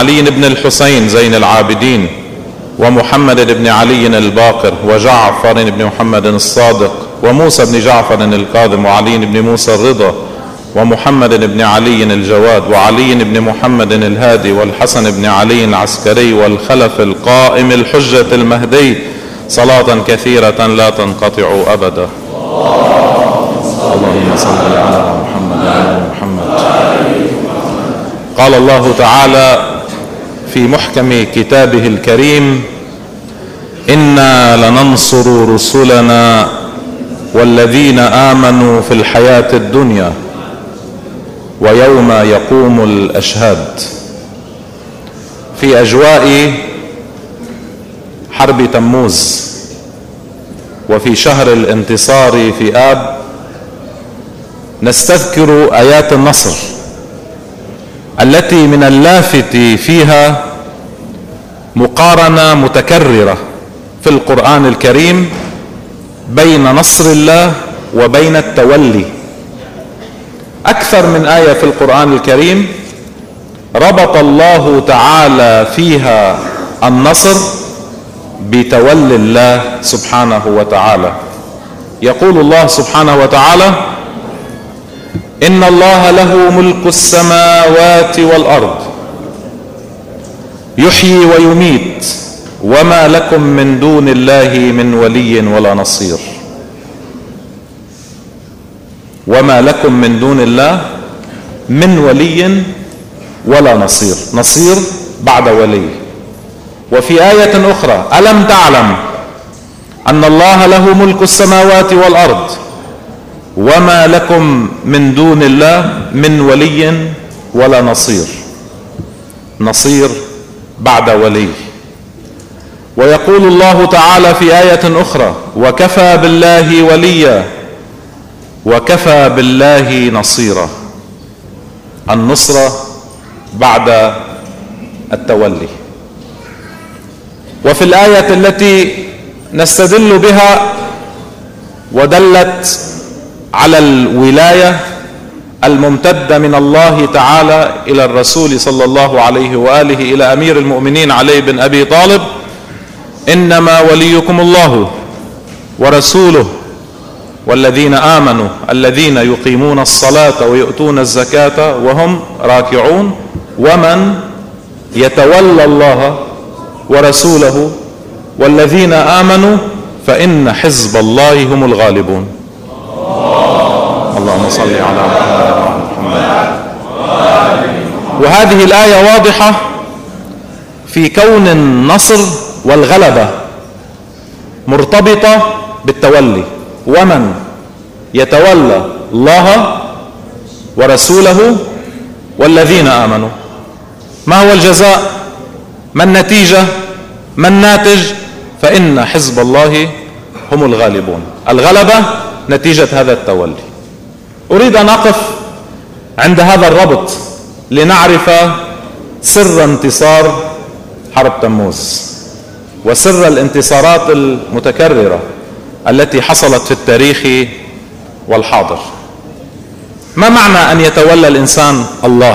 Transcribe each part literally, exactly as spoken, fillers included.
علي بن الحسين زين العابدين، ومحمد بن علي الباقر، وجعفر بن محمد الصادق، وموسى بن جعفر الكاظم، وعلي بن موسى الرضا، ومحمد بن علي الجواد، وعلي بن محمد الهادي، والحسن بن علي العسكري، والخلف القائم الحجة المهدي، صلاة كثيرة لا تنقطع أبدا. اللهم صل على محمد وعلى محمد. قال الله تعالى في محكم كتابه الكريم: إنا لننصر رسلنا والذين آمنوا في الحياة الدنيا ويوم يقوم الأشهاد. في أجواء حرب تموز وفي شهر الانتصار في آب نستذكر آيات النصر التي من اللافت فيها مقارنة متكررة في القرآن الكريم بين نصر الله وبين التولي. أكثر من آية في القرآن الكريم ربط الله تعالى فيها النصر بتولي الله سبحانه وتعالى. يقول الله سبحانه وتعالى: إن الله له ملك السماوات والأرض يحيي ويميت وما لكم من دون الله من ولي ولا نصير. وما لكم من دون الله من ولي ولا نصير. نصير بعد ولي. وفي آية أخرى: ألم تعلم أن الله له ملك السماوات والأرض وما لكم من دون الله من ولي ولا نصير. نصير بعد ولي. ويقول الله تعالى في آية أخرى: وكفى بالله وليا وكفى بالله نصيرا. النصرة بعد التولي. وفي الآية التي نستدل بها ودلت على الولاية الممتدة من الله تعالى إلى الرسول صلى الله عليه وآله إلى أمير المؤمنين علي بن أبي طالب: إنما وليكم الله ورسوله والذين آمنوا الذين يقيمون الصلاة ويؤتون الزكاة وهم راكعون ومن يتولى الله ورسوله والذين آمنوا فإن حزب الله هم الغالبون. اللهم صل على محمد. وهذه الآية واضحة في كون النصر والغلبة مرتبطة بالتولي. ومن يتولى الله ورسوله والذين آمنوا. ما هو الجزاء؟ ما النتيجة؟ ما الناتج؟ فإن حزب الله هم الغالبون. الغلبة نتيجة هذا التولي. أريد أن أقف عند هذا الربط لنعرف سر انتصار حرب تموز وسر الانتصارات المتكررة التي حصلت في التاريخ والحاضر. ما معنى أن يتولى الإنسان الله؟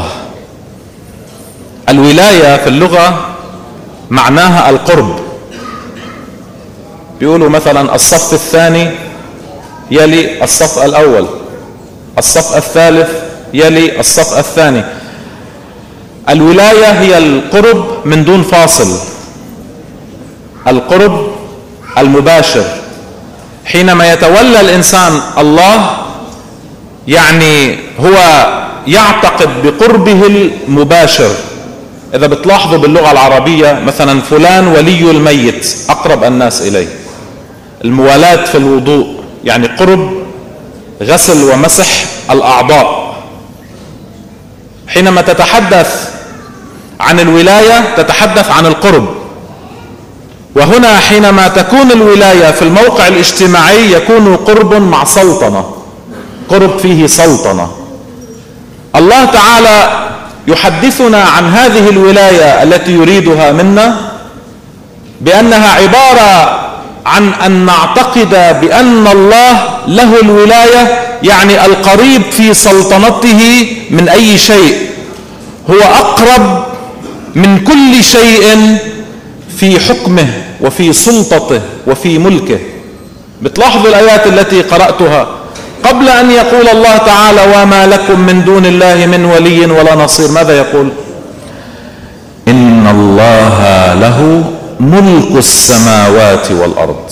الولاية في اللغة معناها القرب. بيقولوا مثلا الصف الثاني يلي الصف الأول، الصف الثالث يلي الصف الثاني. الولاية هي القرب من دون فاصل، القرب المباشر. حينما يتولى الإنسان الله يعني هو يعتقد بقربه المباشر. إذا بتلاحظوا باللغة العربية مثلا فلان ولي الميت، أقرب الناس إليه. الموالاة في الوضوء يعني قرب غسل ومسح الأعضاء. حينما تتحدث عن الولاية تتحدث عن القرب. وهنا حينما تكون الولاية في الموقع الاجتماعي يكون قرب مع سلطنة، قرب فيه سلطنة. الله تعالى يحدثنا عن هذه الولاية التي يريدها منا بأنها عبارة عن أن نعتقد بأن الله له الولاية، يعني القريب في سلطنته من أي شيء، هو أقرب من كل شيء في حكمه وفي سلطته وفي ملكه. بتلاحظوا الآيات التي قرأتها قبل أن يقول الله تعالى وما لكم من دون الله من ولي ولا نصير، ماذا يقول؟ إن الله له ملك السماوات والأرض.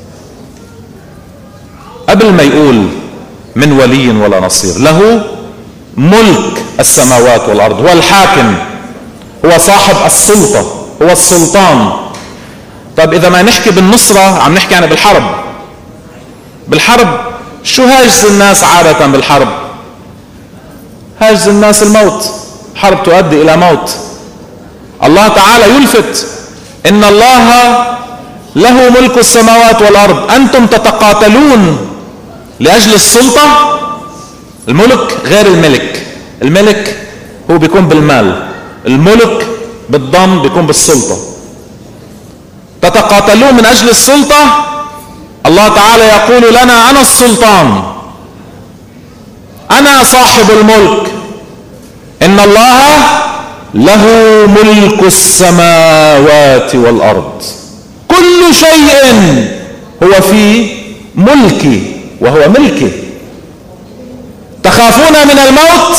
قبل ما يقول من ولي ولا نصير، له ملك السماوات والأرض، هو الحاكم، هو صاحب السلطة، هو السلطان. طب إذا ما نحكي بالنصرة عم نحكي يعني بالحرب. بالحرب شو هاجز الناس عادة بالحرب؟ هاجز الناس الموت، حرب تؤدي إلى موت. الله تعالى يلفت إن الله له ملك السماوات والأرض، أنتم تتقاتلون لأجل السلطة. الملك غير الملك، الملك هو بيكون بالمال، الملك بالضم بيكون بالسلطة. تتقاتلون من أجل السلطة، الله تعالى يقول لنا أنا السلطان، أنا صاحب الملك. إن الله له ملك السماوات والأرض، كل شيء هو في ملكي وهو ملكي. تخافون من الموت؟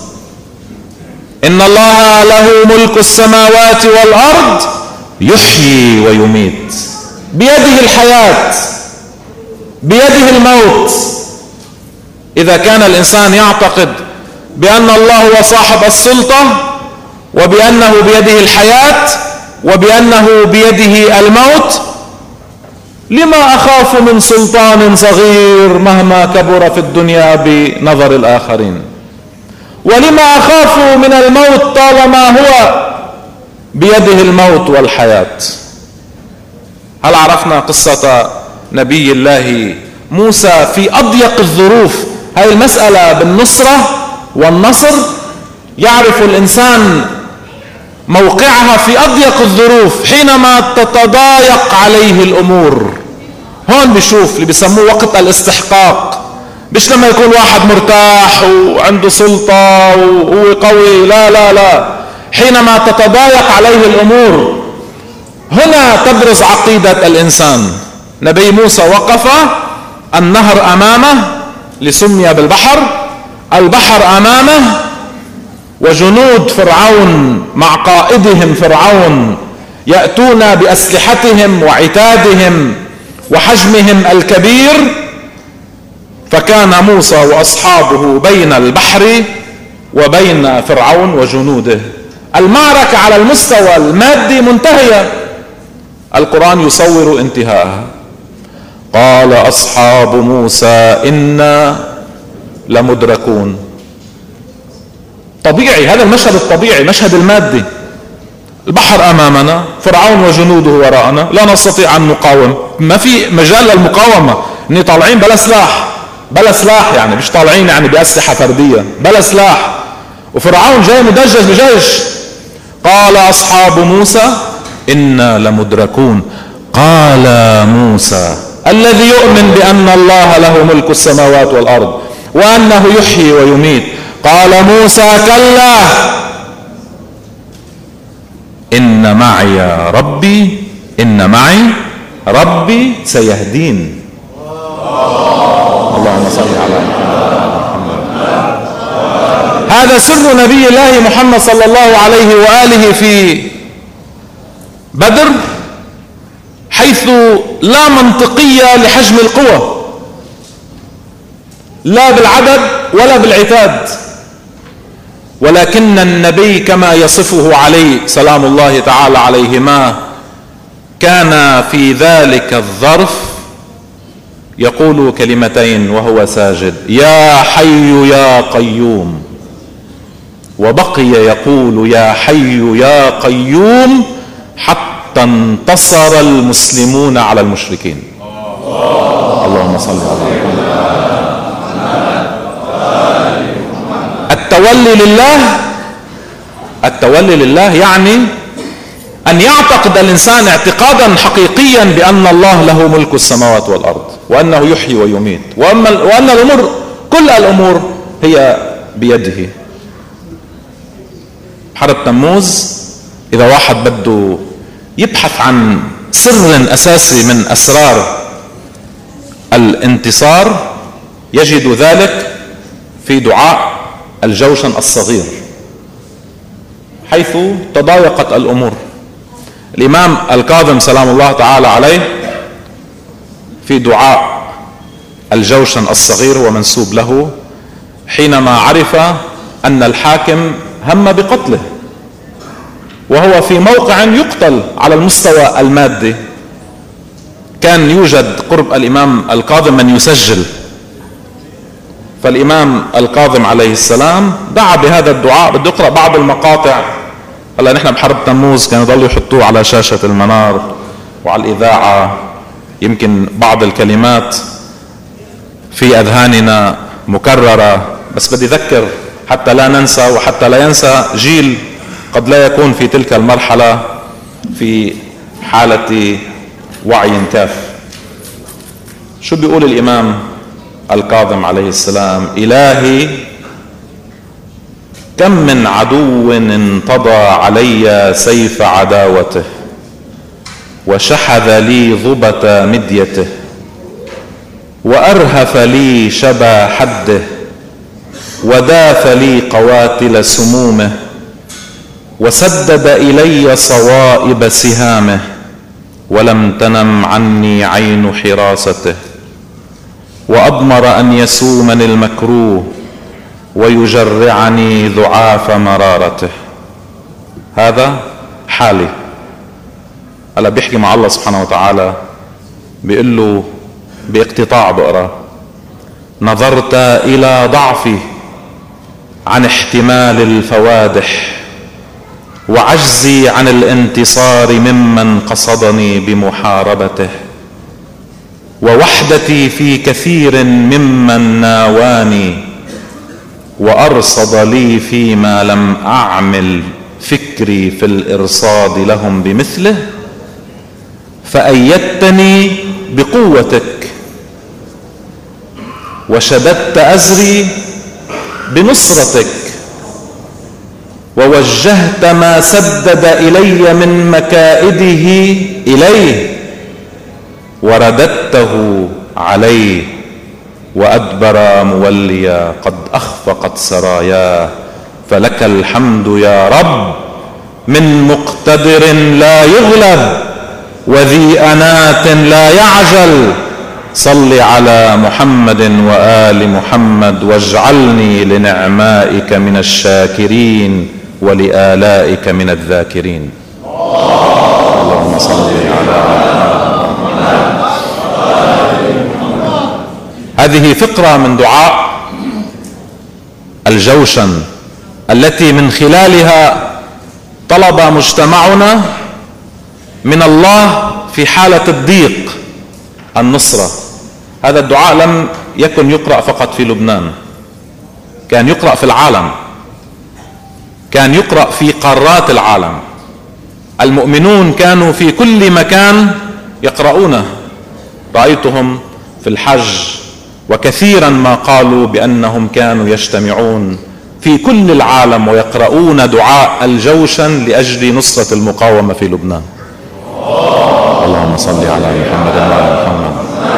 إن الله له ملك السماوات والأرض يحيي ويميت، بيده الحياة بيده الموت. إذا كان الإنسان يعتقد بأن الله هو صاحب السلطة وبأنه بيده الحياة وبأنه بيده الموت، لما أخاف من سلطان صغير مهما كبر في الدنيا بنظر الآخرين؟ ولما أخاف من الموت طالما هو بيده الموت والحياة؟ هل عرفنا قصة نبي الله موسى في أضيق الظروف؟ هذه المسألة بالنصرة والنصر يعرف الإنسان موقعها في أضيق الظروف، حينما تتضايق عليه الأمور. هون بيشوف اللي بيسموه وقت الاستحقاق، مش لما يكون واحد مرتاح وعنده سلطة وهو قوي، لا لا لا، حينما تتضايق عليه الأمور هنا تبرز عقيدة الإنسان. نبي موسى وقف، النهر أمامه لسمي بالبحر، البحر أمامه وجنود فرعون مع قائدهم فرعون يأتون بأسلحتهم وعتادهم وحجمهم الكبير، فكان موسى وأصحابه بين البحر وبين فرعون وجنوده. المعركة على المستوى المادي منتهية، القرآن يصور انتهاءها. قال أصحاب موسى إنا لمدركون. طبيعي، هذا المشهد الطبيعي، المشهد المادي. البحر أمامنا، فرعون وجنوده وراءنا، لا نستطيع أن نقاوم، ما في مجال للمقاومة. إني طالعين بلا سلاح، بلا سلاح يعني مش طالعين يعني بأسلحة فردية، بلا سلاح، وفرعون جاي مدجج بجيش. قال أصحاب موسى إنا لمدركون. قال موسى الذي يؤمن بأن الله له ملك السماوات والأرض وأنه يحيي ويميت، قال موسى كلا إن معي ربي إن معي ربي سيهدين. اللهم صل على محمد. هذا سر نبي الله محمد صلى الله عليه وآله في بدر، حيث لا منطقية لحجم القوة، لا بالعدد ولا بالعتاد، ولكن النبي كما يصفه عليه سلام الله تعالى عليهما كان في ذلك الظرف يقول كلمتين وهو ساجد: يا حي يا قيوم. وبقي يقول يا حي يا قيوم حتى انتصر المسلمون على المشركين. اللهم صل على محمد. التولي لله، التولي لله يعني أن يعتقد الإنسان اعتقادا حقيقيا بأن الله له ملك السماوات والأرض وأنه يحيي ويميت، وأن الأمور كل الأمور هي بيده. حرب تموز إذا واحد بده يبحث عن سر أساسي من أسرار الانتصار يجد ذلك في دعاء الجوشن الصغير، حيث تضايقت الأمور. الإمام الكاظم سلام الله تعالى عليه في دعاء الجوشن الصغير ومنسوب له، حينما عرف أن الحاكم هم بقتله وهو في موقع يقتل على المستوى المادي، كان يوجد قرب الإمام الكاظم من يسجل، فالإمام الكاظم عليه السلام دعا بهذا الدعاء. بدي أقرأ بعض المقاطع. هلا نحن بحرب تموز كانوا يضلوا يحطوه على شاشة المنار وعلى الإذاعة، يمكن بعض الكلمات في أذهاننا مكررة، بس بدي أذكر حتى لا ننسى، وحتى لا ينسى جيل قد لا يكون في تلك المرحلة في حالة وعي كاف. شو بيقول الإمام الكاظم عليه السلام؟ إلهي كم من عدو انتضى علي سيف عداوته، وشحذ لي ضبة مديته، وأرهف لي شبا حده، وداث لي قواتل سمومه، وسدد إلي صوائب سهامه، ولم تنم عني عين حراسته، وأضمر أن يسومني المكروه ويجرعني ضعاف مرارته. هذا حالي. هلا بيحكي مع الله سبحانه وتعالى، بيقول له باقتطاع بقرا: نظرت إلى ضعفي عن احتمال الفوادح، وعجزي عن الانتصار ممن قصدني بمحاربته، ووحدتي في كثير ممن ناواني، وأرصد لي فيما لم أعمل فكري في الإرصاد لهم بمثله، فأيدتني بقوتك، وشددت أزري بنصرتك، ووجهت ما سدد إلي من مكائده إليه، ورددته عليه، وأدبر موليا قد أخفقت سراياه، فلك الحمد يا رب من مقتدر لا يغلب، وذي أنات لا يعجل. صل على محمد وآل محمد، واجعلني لنعمائك من الشاكرين ولآلائك من الذاكرين. اللهم صل على محمد. هذه فقرة من دعاء الجوشن التي من خلالها طلب مجتمعنا من الله في حالة الضيق النصرة. هذا الدعاء لم يكن يقرأ فقط في لبنان، كان يقرأ في العالم، كان يقرأ في قارات العالم. المؤمنون كانوا في كل مكان يقرؤونه، رأيتهم في الحج، وكثيرا ما قالوا بأنهم كانوا يجتمعون في كل العالم ويقرؤون دعاء الجوشن لأجل نصرة المقاومة في لبنان. اللهم صل على محمد وعلى محمد.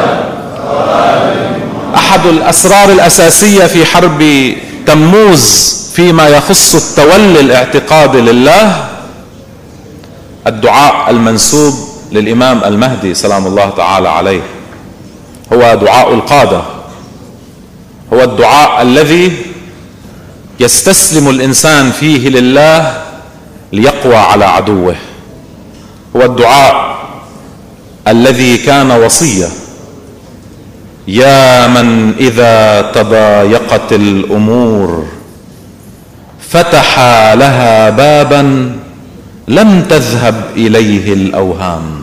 أحد الأسرار الأساسية في حرب تموز فيما يخص التولي الاعتقادي لله الدعاء المنسوب للإمام المهدي سلام الله تعالى عليه، هو دعاء القادة، هو الدعاء الذي يستسلم الإنسان فيه لله ليقوى على عدوه، هو الدعاء الذي كان وصية: يا من إذا تضايقت الأمور فتح لها بابا لم تذهب إليه الأوهام.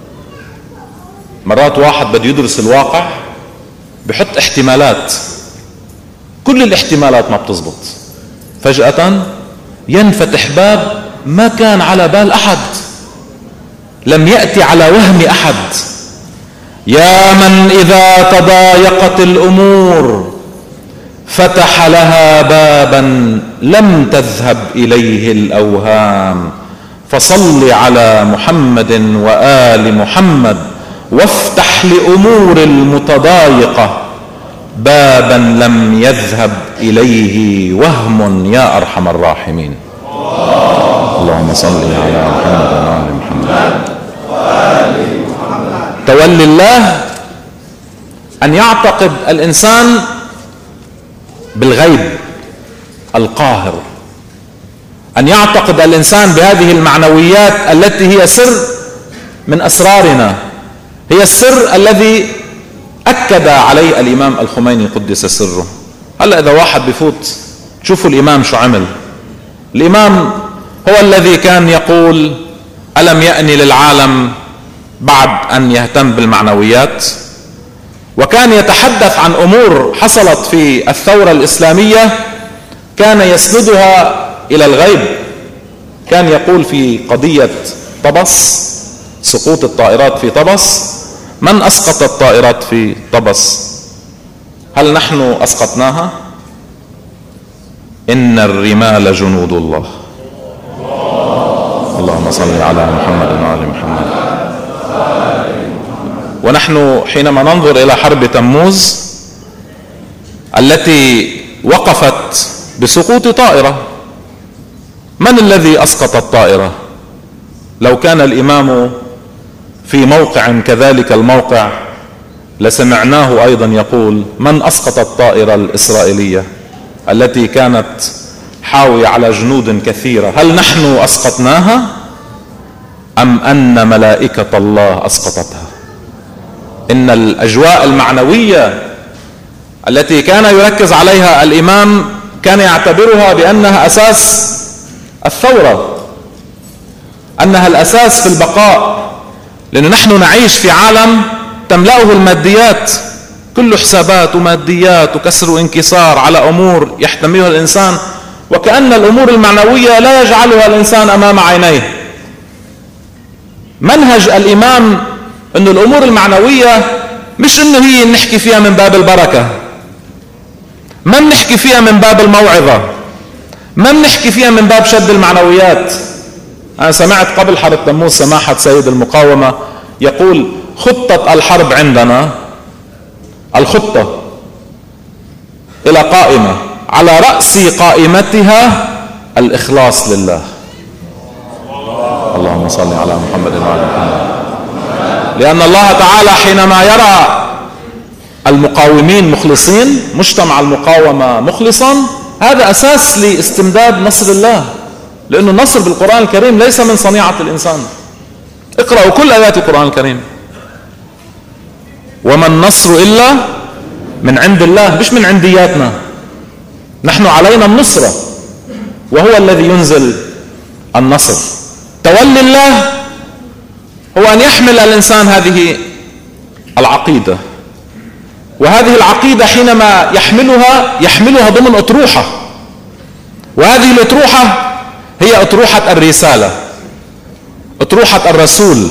مرات واحد بده يدرس الواقع بحط احتمالات، كل الاحتمالات ما بتزبط، فجأة ينفتح باب ما كان على بال أحد، لم يأتي على وهم أحد. يا من إذا تضايقت الأمور فتح لها بابا لم تذهب إليه الأوهام، فصل على محمد وآل محمد وافتح لأمور المتضايقة بابا لم يذهب إليه وهم يا أرحم الراحمين. اللهم صل على محمد وآل محمد. تولي الله أن يعتقد الإنسان بالغيب القاهر، أن يعتقد الإنسان بهذه المعنويات التي هي سر من أسرارنا، هي السر الذي أكد عليه الإمام الخميني قدس سره. هلأ إذا واحد بفوت شوفوا الإمام شو عمل. الإمام هو الذي كان يقول ألم يأني للعالم بعد أن يهتم بالمعنويات، وكان يتحدث عن أمور حصلت في الثورة الإسلامية كان يسندها إلى الغيب. كان يقول في قضية طبس، سقوط الطائرات في طبس، من أسقط الطائرات في طبس؟ هل نحن أسقطناها؟ إن الرمال جنود الله. اللهم صل على محمد وآل محمد. ونحن حينما ننظر إلى حرب تموز التي وقفت بسقوط طائرة، من الذي أسقط الطائرة؟ لو كان الإمام في موقع كذلك الموقع لسمعناه أيضا يقول من أسقط الطائرة الإسرائيلية التي كانت حاوية على جنود كثيرة؟ هل نحن أسقطناها أم أن ملائكة الله أسقطتها؟ إن الأجواء المعنوية التي كان يركز عليها الإمام كان يعتبرها بأنها أساس الثورة، أنها الأساس في البقاء، لأن نحن نعيش في عالم تملأه الماديات، كل حسابات وماديات وكسر وانكسار على أمور يحتملها الإنسان، وكأن الأمور المعنوية لا يجعلها الإنسان أمام عينيه. منهج الإمام أن الأمور المعنوية مش أنه هي نحكي فيها من باب البركة، ما بنحكي فيها من باب الموعظة، ما بنحكي فيها من باب شد المعنويات. أنا سمعت قبل حرب تموز سماحة سيد المقاومة يقول خطة الحرب عندنا، الخطة إلى قائمة على رأس قائمتها الإخلاص لله. اللهم صل على محمد وعلى محمد. لأن الله تعالى حينما يرى المقاومين مخلصين، مجتمع المقاومة مخلصا، هذا أساس لاستمداد نصر الله، لأن النصر بالقرآن الكريم ليس من صنيعة الإنسان. اقرأوا كل آيات القرآن الكريم، وما النصر إلا من عند الله، مش من عندياتنا. نحن علينا النصرة وهو الذي ينزل النصر. تولي الله هو أن يحمل الإنسان هذه العقيدة، وهذه العقيدة حينما يحملها يحملها ضمن أطروحة، وهذه الأطروحة هي أطروحة الرسالة، أطروحة الرسول.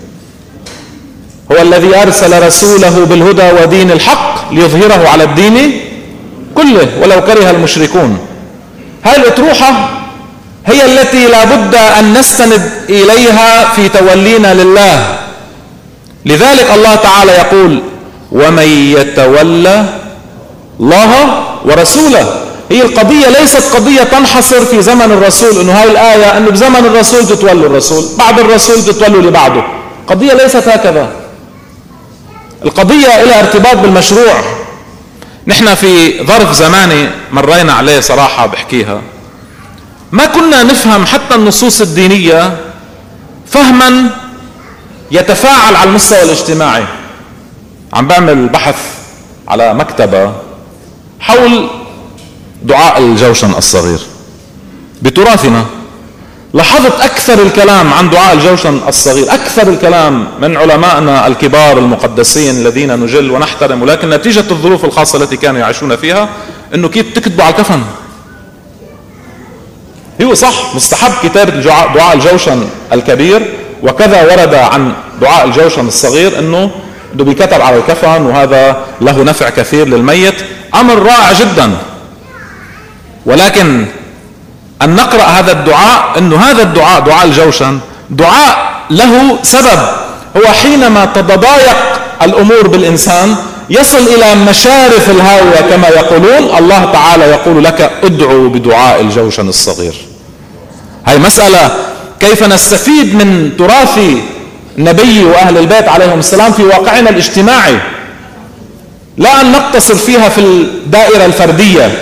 هو الذي أرسل رسوله بالهدى ودين الحق ليظهره على الدين كله ولو كره المشركون. هذه الأطروحة هي التي لا بد أن نستند إليها في تولينا لله. لذلك الله تعالى يقول ومن يتولى الله ورسوله. هي القضية ليست قضية تنحصر في زمن الرسول، انه هاي الآية انه بزمن الرسول تتولوا الرسول، بعد الرسول تتولوا لبعضه. قضية ليست هكذا. القضية لها ارتباط بالمشروع. نحن في ظرف زماني مرينا عليه صراحة بحكيها، ما كنا نفهم حتى النصوص الدينية فهما يتفاعل على المستوى الاجتماعي. عم بعمل بحث على مكتبة حول دعاء الجوشن الصغير بتراثنا، لاحظت أكثر الكلام عن دعاء الجوشن الصغير، أكثر الكلام من علمائنا الكبار المقدسين الذين نجل ونحترم، ولكن نتيجة الظروف الخاصة التي كانوا يعيشون فيها أنه كيف تكتبوا على الكفن. هو صح مستحب كتابة دعاء الجوشن الكبير، وكذا ورد عن دعاء الجوشن الصغير أنه ده بيكتب على الكفن وهذا له نفع كثير للميت، أمر رائع جدا. ولكن أن نقرأ هذا الدعاء، أنه هذا الدعاء دعاء الجوشن دعاء له سبب، هو حينما تتضايق الأمور بالإنسان يصل إلى مشارف الهاوية كما يقولون، الله تعالى يقول لك ادعوا بدعاء الجوشن الصغير. هاي مسألة كيف نستفيد من تراث النبي وأهل البيت عليهم السلام في واقعنا الاجتماعي، لا أن نقتصر فيها في الدائرة الفردية.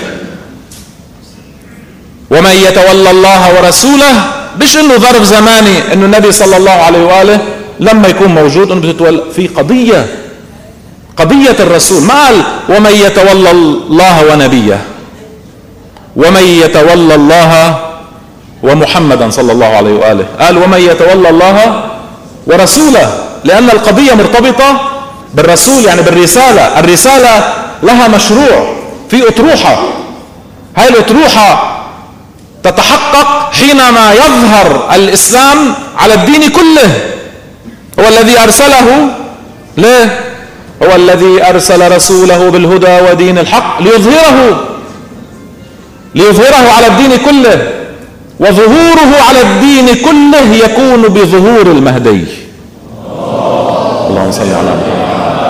ومن يتولى الله ورسوله، مش انه ظرف زماني انه النبي صلى الله عليه وآله لما يكون موجود انه بتتولى، في قضية قضية الرسول. ما قال ومن يتولى الله ونبيه، ومن يتولى الله ومحمدا صلى الله عليه وآله، قال ومن يتولى الله ورسوله، لأن القضية مرتبطة بالرسول، يعني بالرسالة. الرسالة لها مشروع في أطروحة، هاي الأطروحة تتحقق حينما يظهر الإسلام على الدين كله. هو الذي أرسله، ليه؟ هو الذي أرسل رسوله بالهدى ودين الحق ليظهره ليظهره على الدين كله، وظهوره على الدين كله يكون بظهور المهدي. اللهم صل على محمد.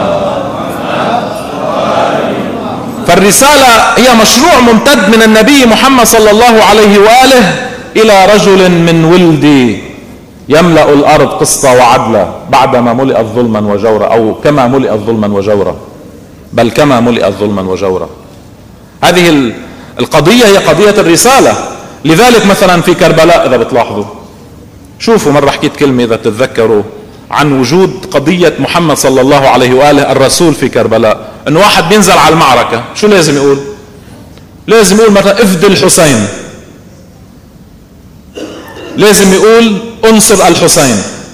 فالرسالة هي مشروع ممتد من النبي محمد صلى الله عليه وآله إلى رجل من ولدي يملأ الأرض قسطا وعدلا بعدما ملئت ظلما وجورا، أو كما ملئت ظلما وجورا، بل كما ملئت ظلما وجورا. هذه القضية هي قضية الرسالة. لذلك مثلا في كربلاء إذا بتلاحظوا، شوفوا مرة حكيت كلمة إذا تتذكروا عن وجود قضية محمد صلى الله عليه وآله الرسول في كربلاء، انه واحد بينزل على المعركة شو لازم يقول؟ لازم يقول مثلا افدي الحسين، لازم يقول انصر الحسين.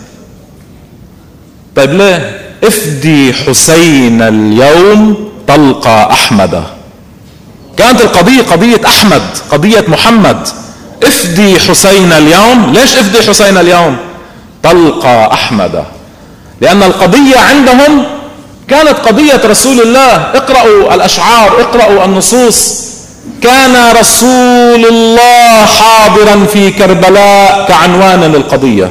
طيب ليه؟ افدي حسين اليوم تلقى احمد. كانت القضية قضية احمد، قضية محمد. افدي حسين اليوم، ليش افدي حسين اليوم؟ تلقى احمد، لان القضية عندهم كانت قضية رسول الله. اقرأوا الاشعار، اقرأوا النصوص. كان رسول الله حاضرا في كربلاء كعنوان للقضية.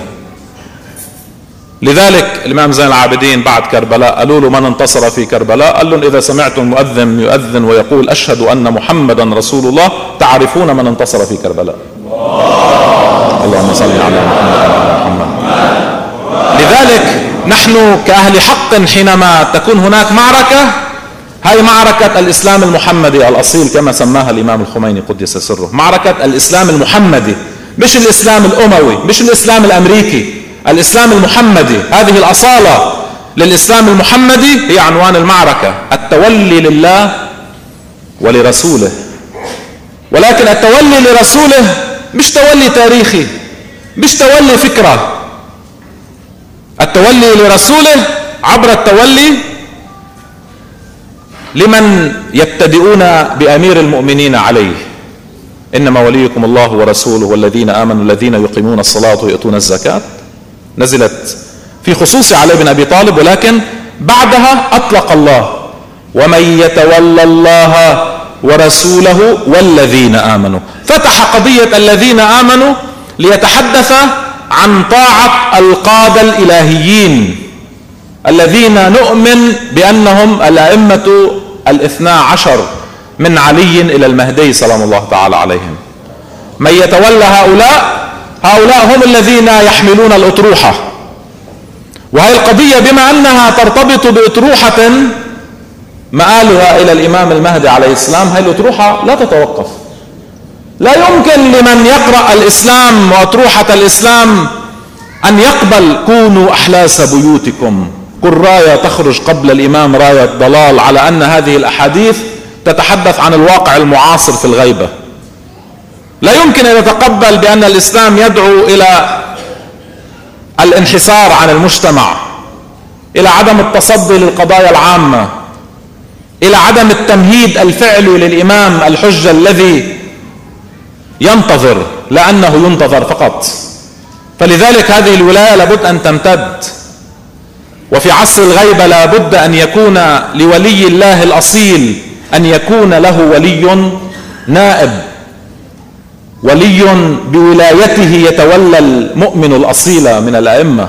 لذلك الامام زين العابدين بعد كربلاء قالوا له من انتصر في كربلاء؟ قال لهم اذا سمعتم المؤذن يؤذن ويقول اشهد ان محمدا رسول الله تعرفون من انتصر في كربلاء. اللهم صل على محمد. لذلك نحن كأهل حق حينما تكون هناك معركة، هاي معركة الإسلام المحمدي الأصيل كما سماها الإمام الخميني قدس سره، معركة الإسلام المحمدي، مش الإسلام الأموي، مش الإسلام الأمريكي، الإسلام المحمدي. هذه الأصالة للإسلام المحمدي هي عنوان المعركة، التولي لله ولرسوله. ولكن التولي لرسوله مش تولي تاريخي، مش تولي فكرة. التولي لرسوله عبر التولي لمن يبتدئون بأمير المؤمنين عليه، إنما وليكم الله ورسوله والذين آمنوا الذين يقيمون الصلاة ويؤتون الزكاة، نزلت في خصوص علي بن أبي طالب، ولكن بعدها أطلق الله ومن يتولى الله ورسوله والذين آمنوا. فتح قضية الذين آمنوا ليتحدث عن طاعة القادة الإلهيين الذين نؤمن بأنهم الأئمة الاثنا عشر من علي إلى المهدي سلام الله تعالى عليهم. من يتولى هؤلاء، هؤلاء هم الذين يحملون الأطروحة. وهي القضية بما أنها ترتبط بأطروحة مآلها إلى الإمام المهدي عليه السلام، هذه الأطروحة لا تتوقف. لا يمكن لمن يقرأ الإسلام وأطروحة الإسلام أن يقبل كونوا أحلاس بيوتكم، كل راية تخرج قبل الإمام راية ضلال، على أن هذه الأحاديث تتحدث عن الواقع المعاصر في الغيبة. لا يمكن أن يتقبل بأن الإسلام يدعو إلى الانحسار عن المجتمع، إلى عدم التصدي للقضايا العامة، إلى عدم التمهيد الفعلي للإمام الحجة الذي ينتظر، لأنه ينتظر فقط. فلذلك هذه الولاية لابد أن تمتد. وفي عصر الغيبة لابد أن يكون لولي الله الأصيل أن يكون له ولي نائب، ولي بولايته يتولى المؤمن الأصيل من الأئمة.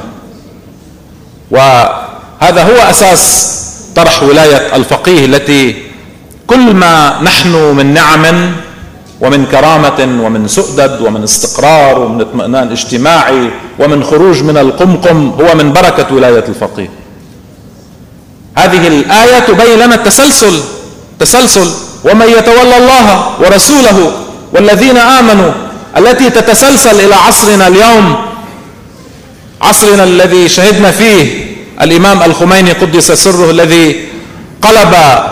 وهذا هو أساس طرح ولاية الفقيه، التي كل ما نحن من نعم ومن كرامة ومن سؤدد ومن استقرار ومن اطمئنان اجتماعي ومن خروج من القمقم هو من بركة ولاية الفقيه. هذه الآية تبين لنا التسلسل تسلسل ومن يتولى الله ورسوله والذين آمنوا، التي تتسلسل إلى عصرنا اليوم، عصرنا الذي شهدنا فيه الإمام الخميني قدس سره، الذي قلب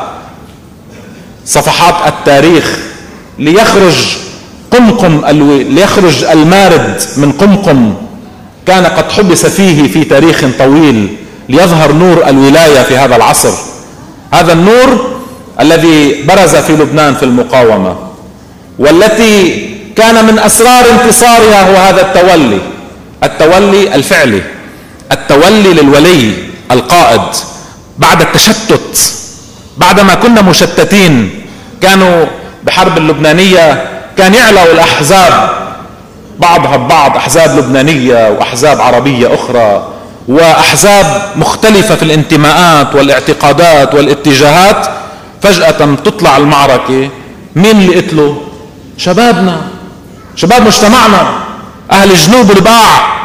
صفحات التاريخ ليخرج قمقم الو... ليخرج المارد من قمقم كان قد حبس فيه في تاريخ طويل، ليظهر نور الولاية في هذا العصر. هذا النور الذي برز في لبنان في المقاومة، والتي كان من أسرار انتصارها هو هذا التولي، التولي الفعلي، التولي للولي القائد بعد التشتت. بعدما كنا مشتتين، كانوا بحرب اللبنانية كان يعلو الأحزاب بعضها ببعض، أحزاب لبنانية وأحزاب عربية أخرى وأحزاب مختلفة في الانتماءات والاعتقادات والاتجاهات. فجأة تطلع المعركة، مين اللي قتله؟ شبابنا، شباب مجتمعنا، أهل الجنوب الباع.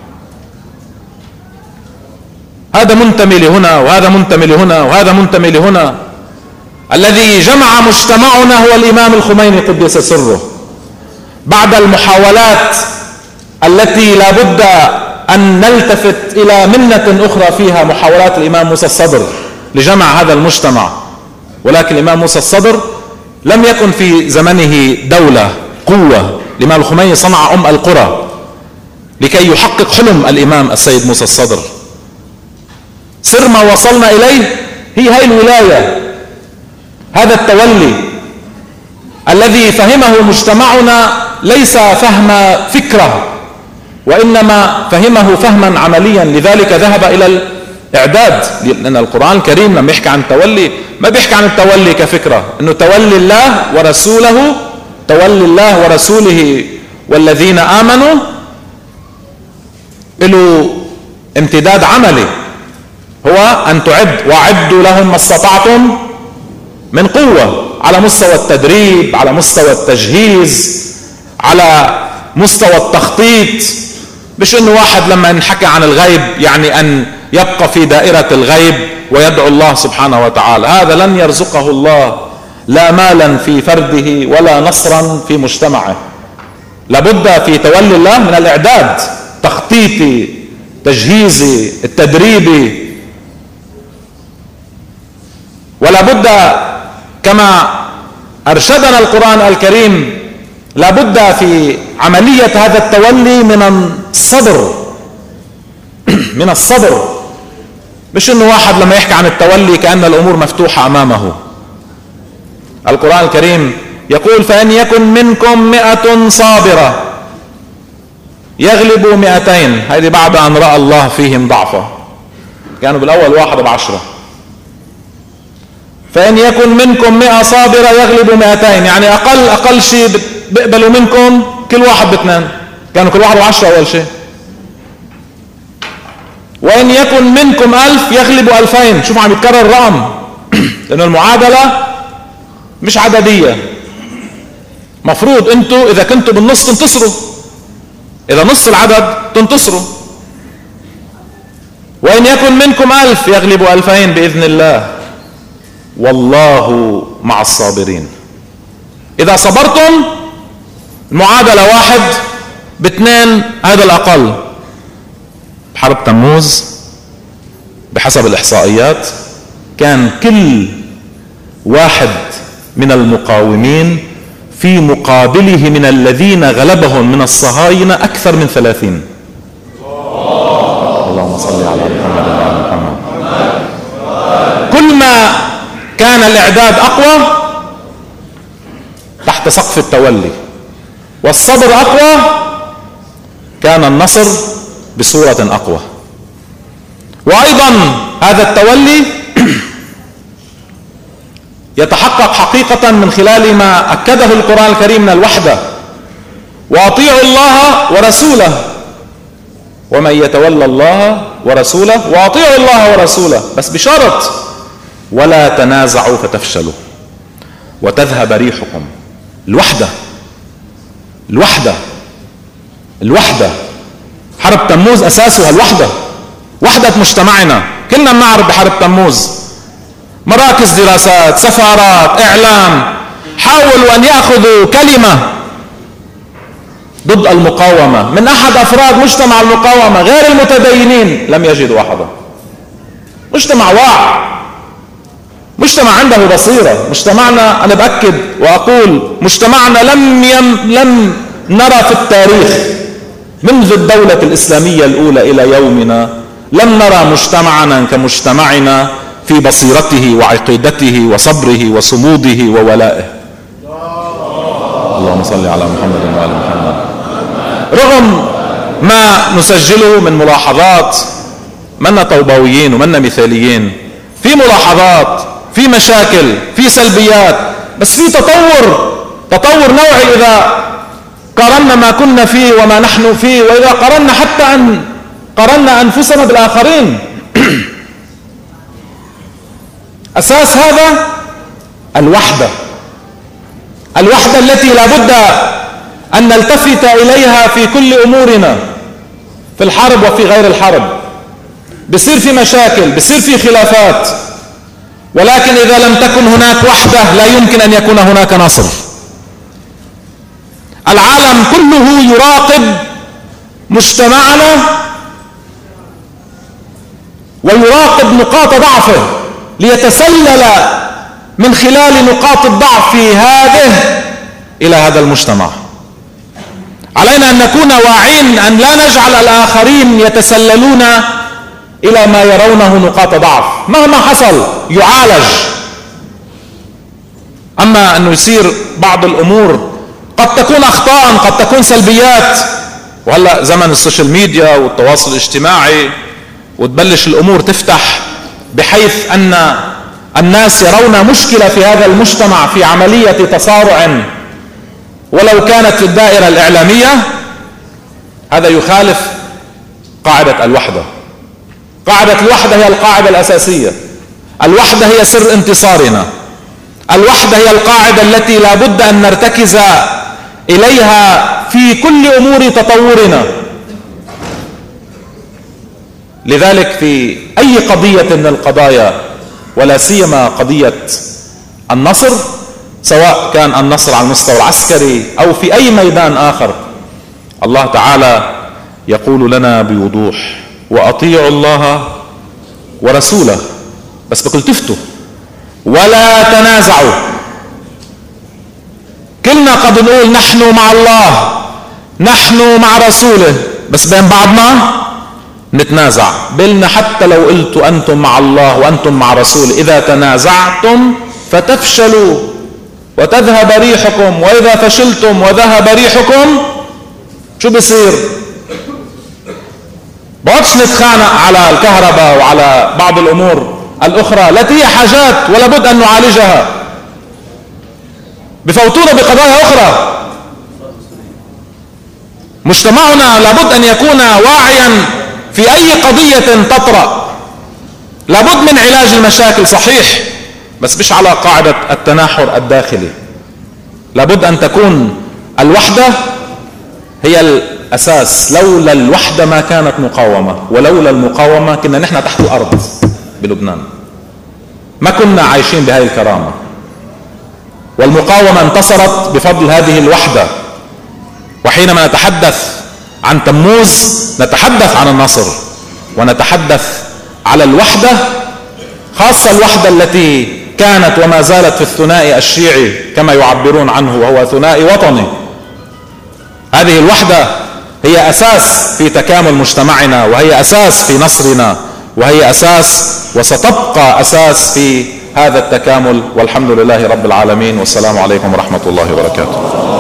هذا منتمي لهنا وهذا منتمي لهنا وهذا منتمي لهنا. الذي جمع مجتمعنا هو الإمام الخميني قدس سره. بعد المحاولات التي لا بد أن نلتفت إلى منة أخرى فيها، محاولات الإمام موسى الصدر لجمع هذا المجتمع، ولكن الإمام موسى الصدر لم يكن في زمنه دولة قوة. الإمام الخميني صنع أم القرى لكي يحقق حلم الإمام السيد موسى الصدر. سر ما وصلنا إليه هي هاي الولاية، هذا التولي الذي فهمه مجتمعنا ليس فهم فكرة، وإنما فهمه فهما عمليا. لذلك ذهب إلى الإعداد، لأن القرآن الكريم لما يحكي عن التولي ما بيحكي عن التولي كفكرة، إنه تولي الله ورسوله، تولي الله ورسوله والذين آمنوا له امتداد عملي، هو أن تعد وأعدوا لهم ما استطعتم من قوة، على مستوى التدريب، على مستوى التجهيز، على مستوى التخطيط. مش انه واحد لما نحكي عن الغيب يعني ان يبقى في دائرة الغيب ويدعو الله سبحانه وتعالى. هذا لن يرزقه الله لا مالا في فرده ولا نصرا في مجتمعه. لابد في تولي الله من الإعداد، تخطيطي، تجهيزي، التدريبي. ولابد كما أرشدنا القرآن الكريم، لابد في عملية هذا التولي من الصبر من الصبر. مش انه واحد لما يحكي عن التولي كأن الأمور مفتوحة أمامه. القرآن الكريم يقول: فإن يكن منكم مئة صابرة يغلبوا مئتين. هذه بعد أن رأى الله فيهم ضعفا، كانوا بالأول واحد بعشرة. فإن يكن منكم مئة صابرة يغلبوا مئتين، يعني أقل أقل شيء بيقبلوا منكم كل واحد باثنين، كانوا كل واحد بعشرة أول شيء. وإن يكن منكم ألف يغلبوا ألفين. شوفوا عم يتكرر الرقم، لأن المعادلة مش عددية. مفروض أنتوا إذا كنتوا بالنص تنتصروا، إذا نص العدد تنتصروا. وإن يكن منكم ألف يغلبوا ألفين بإذن الله والله مع الصابرين. إذا صبرتم المعادلة واحد باثنين، هذا الأقل. بحرب تموز بحسب الإحصائيات كان كل واحد من المقاومين في مقابله من الذين غلبهم من الصهاينة أكثر من ثلاثين. اللهم صل على محمد وعلى محمد. كل ما كان الإعداد أقوى تحت سقف التولي والصبر أقوى، كان النصر بصورة أقوى. وأيضا هذا التولي يتحقق حقيقة من خلال ما أكده القرآن الكريم من الوحدة. وأطيعوا الله ورسوله، ومن يتولى الله ورسوله وأطيعوا الله ورسوله، بس بشرط ولا تنازعوا فتفشلوا وتذهب ريحكم. الوحدة الوحدة الوحدة حرب تموز أساسها الوحدة، وحدة مجتمعنا. كلنا بنعرف بحرب تموز مراكز دراسات، سفارات، إعلام، حاولوا أن يأخذوا كلمة ضد المقاومة من أحد أفراد مجتمع المقاومة غير المتدينين، لم يجدوا أحدا. مجتمع واعي، مجتمع عنده بصيرة. مجتمعنا، أنا بأكد وأقول، مجتمعنا لم يم لم نرى في التاريخ منذ الدولة الإسلامية الأولى إلى يومنا، لم نرى مجتمعنا كمجتمعنا في بصيرته وعقيدته وصبره وصموده وولائه. اللهم صل على محمد وآل محمد. رغم ما نسجله من ملاحظات، منا طوباويين ومنا مثاليين، في ملاحظات، في مشاكل، في سلبيات، بس في تطور تطور نوعي إذا قارنا ما كنا فيه وما نحن فيه، وإذا قارنا حتى أن قارنا أنفسنا بالآخرين. أساس هذا الوحدة، الوحدة التي لا بد أن نلتفت إليها في كل أمورنا، في الحرب وفي غير الحرب. بصير في مشاكل، بصير في خلافات، ولكن إذا لم تكن هناك وحدة لا يمكن أن يكون هناك نصر. العالم كله يراقب مجتمعنا ويراقب نقاط ضعفه ليتسلل من خلال نقاط الضعف في هذه إلى هذا المجتمع. علينا أن نكون واعين أن لا نجعل الآخرين يتسللون إلى ما يرونه نقاط ضعف، مهما حصل يعالج. أما أنه يصير بعض الأمور قد تكون أخطاء، قد تكون سلبيات، وهلأ زمن السوشيال ميديا والتواصل الاجتماعي، وتبلش الأمور تفتح بحيث أن الناس يرون مشكلة في هذا المجتمع في عملية تصارع ولو كانت في الدائرة الإعلامية. هذا يخالف قاعدة الوحدة. قاعدة الوحدة هي القاعدة الأساسية، الوحدة هي سر انتصارنا، الوحدة هي القاعدة التي لا بد أن نرتكز إليها في كل أمور تطورنا. لذلك في أي قضية من القضايا، ولا سيما قضية النصر، سواء كان النصر على المستوى العسكري أو في أي ميدان آخر، الله تعالى يقول لنا بوضوح: وأطيعوا الله ورسوله، بس بكل تفتوا ولا تنازعوا. كلنا قد نقول نحن مع الله، نحن مع رسوله، بس بين بعضنا نتنازع. بلنا حتى لو قلتوا أنتم مع الله وأنتم مع رسوله، إذا تنازعتم فتفشلوا وتذهب ريحكم، وإذا فشلتم وذهب ريحكم شو بصير؟ بقعدش نتخانق على الكهرباء وعلى بعض الأمور الأخرى التي هي حاجات ولا بد أن نعالجها، بفوتونا بقضايا أخرى. مجتمعنا لابد أن يكون واعيا في أي قضية تطرأ. لابد من علاج المشاكل صحيح، بس مش على قاعدة التناحر الداخلي. لابد أن تكون الوحدة هي الأساس. لولا الوحدة ما كانت مقاومة، ولولا المقاومة كنا نحن تحت الأرض بلبنان، ما كنا عايشين بهذه الكرامة. والمقاومة انتصرت بفضل هذه الوحدة. وحينما نتحدث عن تموز نتحدث عن النصر، ونتحدث على الوحدة، خاصة الوحدة التي كانت وما زالت في الثنائي الشيعي كما يعبرون عنه، وهو ثنائي وطني. هذه الوحدة هي أساس في تكامل مجتمعنا، وهي أساس في نصرنا، وهي أساس وستبقى أساس في هذا التكامل. والحمد لله رب العالمين، والسلام عليكم ورحمة الله وبركاته.